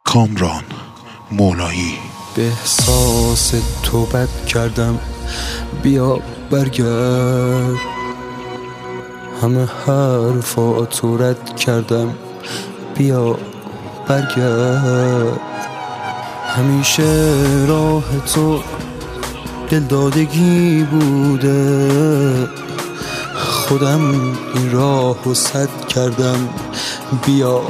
کامران مولایی. به احساس تو بد کردم، بیا برگرد. همه حرفاتو رد کردم، بیا برگرد. همیشه راه تو دلدادگی بوده، خودم این راهو سد کردم. بیا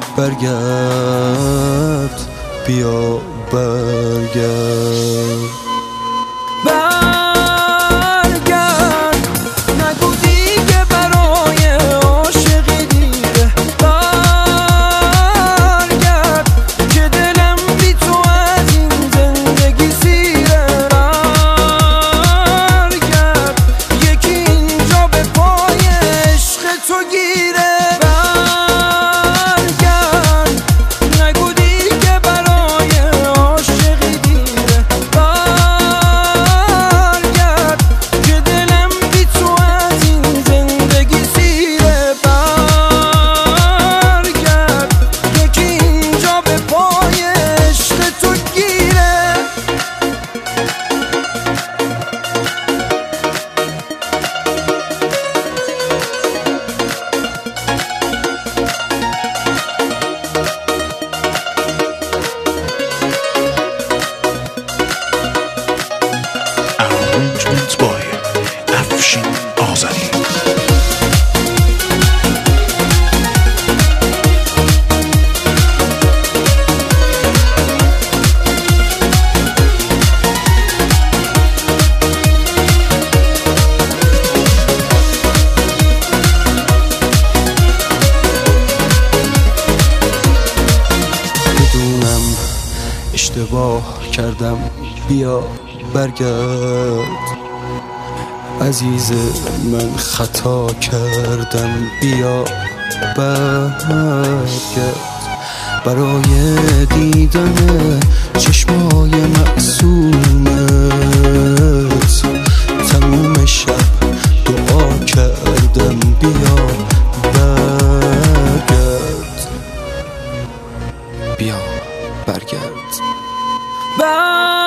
برگرد، بیا برگرد. برگرد، نگو دیگه برای عاشقی دیره. برگرد که دلم بی تو از این زندگی سیره. برگرد، یکی اینجا به پای عشق تو گیره. Arrangement by افشین آذری. بدونم اشتباه کردم، بیا برگرد. عزیز من خطا کردم، بیا برگرد. برای دیدن چشمای معصومت تموم شب دعا کردم، بیا برگرد، بیا برگرد.